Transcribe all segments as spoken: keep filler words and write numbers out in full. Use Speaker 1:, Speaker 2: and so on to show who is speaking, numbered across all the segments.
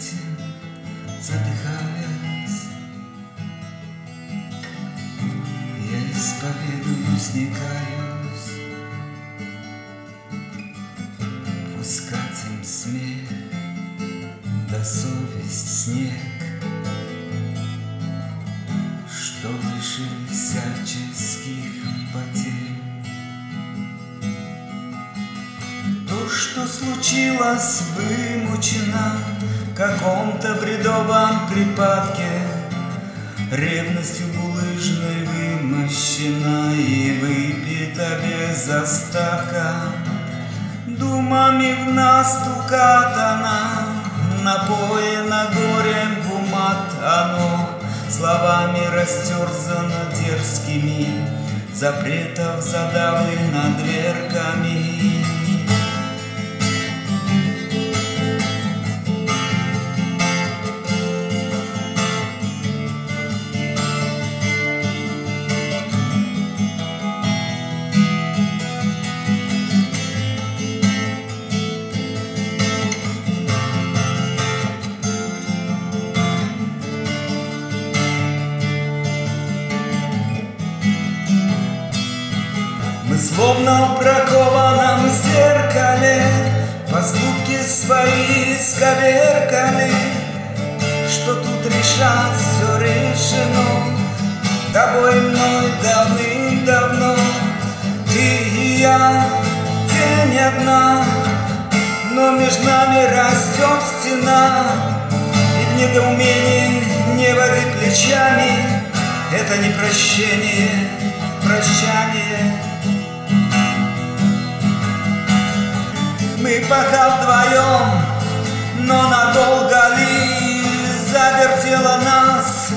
Speaker 1: объятиям задыхаясь, я исповедуюсь, не каюсь, пускать им смех да совесть снег, что выше всяческих потерь. То, что случилось, вымучено в каком-то бредовом припадке, ревностью булыжной вымощена и выпита без остатка. Думами в нас укатано, напоено горем в умат оно, словами растерзано дерзкими, запретов задавлено дверками. Мы словно в бракованном зеркале поступки свои сковеркали, что тут решать все решено тобой, мной давным-давно. Ты и я, тень одна, но между нами растет стена, и в недоумении не водить плечами. Это не прощение, прощание. Мы пока вдвоем, но надолго ли завертела нас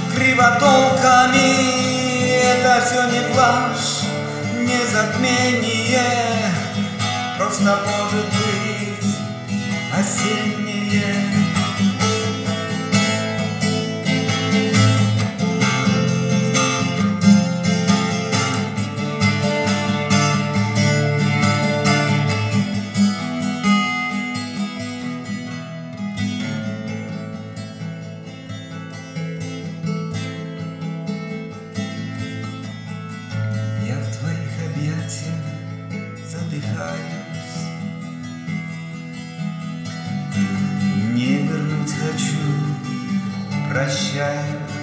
Speaker 1: кривотолками? Это все не плашь, не затмение, просто может быть осеннее. Задыхаюсь, не вернуть хочу, прощаю.